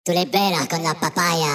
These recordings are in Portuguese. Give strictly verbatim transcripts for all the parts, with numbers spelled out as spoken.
Tu liberas con la papaya.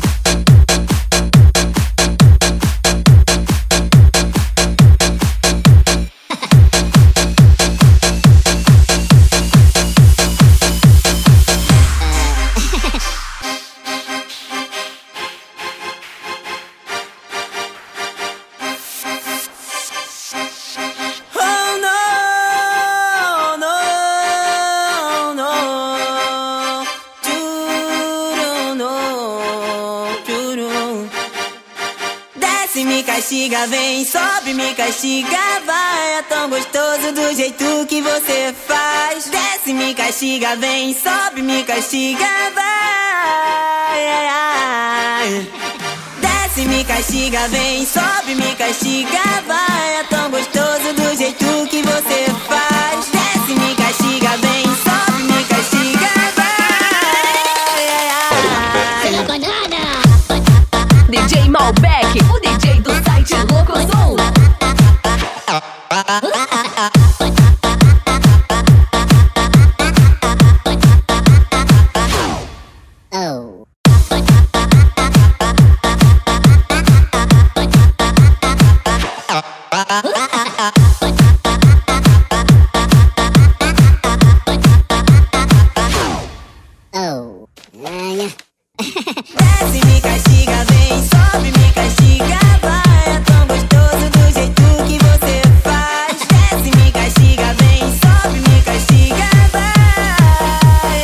Me castiga, vem, sobe, me castiga, vai. É tão gostoso do jeito que você faz. Desce, me castiga, vem, sobe, me castiga, vai. Desce, me castiga, vem, sobe, me castiga, vai. É tão gostoso do jeito que você faz. Desce, me castiga, vem, sobe, me castiga, vai. La banana. D J Malbec, o D J do site Locozão. Oh. Oh. Desce, me castiga, vem, sobe, me castiga, vai. É tão gostoso do jeito que você faz. Desce, me castiga, vem, sobe, me castiga, vai.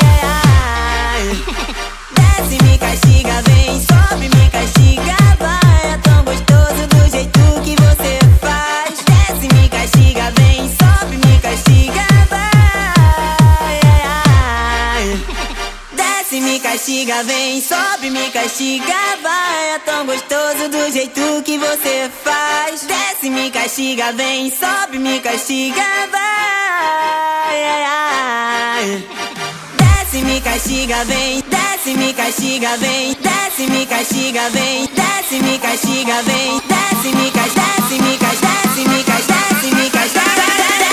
Desce, me castiga, vem, sobe, me castiga, vai. É tão gostoso do jeito que você faz. Desce, me castiga, vem, sobe, me castiga, vai. Desce, me castiga, vem, sobe, me castiga, vai. É tão gostoso do jeito que você faz. Desce, me castiga, vem, sobe, me castiga, vai. Desce, me castiga, vem, desce, me castiga, vem, desce, me castiga, vem, desce, me castiga, vem, desce, me castiga, desce, me castiga, desce, me castiga, desce, me castiga.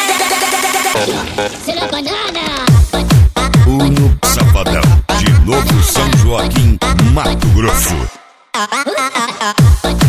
C'est la banana. O Noob Safadão, de Novo São Joaquim, Mato Grosso.